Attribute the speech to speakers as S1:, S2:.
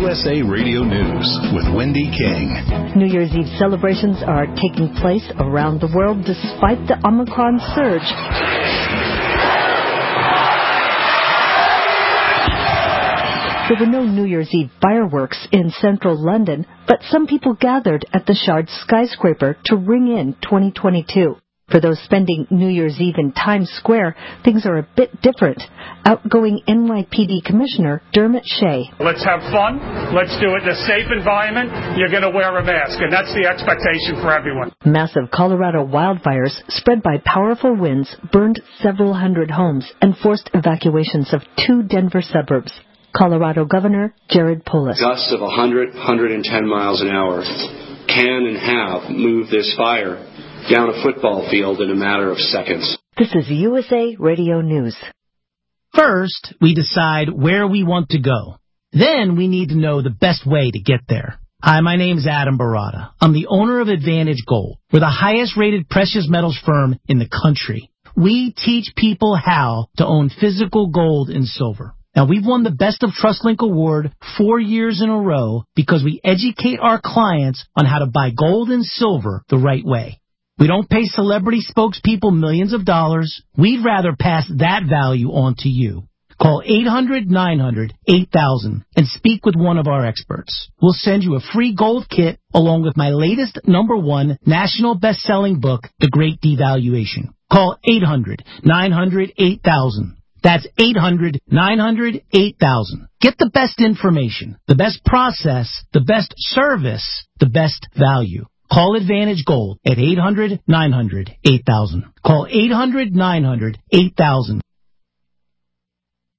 S1: USA Radio News with Wendy King.
S2: New Year's Eve celebrations are taking place around the world despite the Omicron surge. There were no New Year's Eve fireworks in central London, but some people gathered at the Shard skyscraper to ring in 2022. For those spending New Year's Eve in Times Square, things are a bit different. Outgoing NYPD Commissioner Dermot Shea.
S3: Let's have fun. Let's do it in a safe environment. You're going to wear a mask, and that's the expectation for everyone.
S2: Massive Colorado wildfires spread by powerful winds burned several hundred homes and forced evacuations of 2 Denver suburbs. Colorado Governor Jared Polis.
S4: Gusts of 110 miles an hour can and have moved this fire down a football field in a matter of seconds.
S2: This is USA Radio News.
S5: First, we decide where we want to go. Then we need to know the best way to get there. Hi, my name is Adam Barada. I'm the owner of Advantage Gold. We're the highest-rated precious metals firm in the country. We teach people how to own physical gold and silver. Now, we've won the Best of TrustLink Award 4 years in a row because we educate our clients on how to buy gold and silver the right way. We don't pay celebrity spokespeople millions of dollars. We'd rather pass that value on to you. Call 800-900-8000 and speak with one of our experts. We'll send you a free gold kit along with my latest #1 national best-selling book, The Great Devaluation. Call 800-900-8000. That's 800-900-8000. Get the best information, the best process, the best service, the best value. Call Advantage Gold at 800-900-8000. Call 800-900-8000.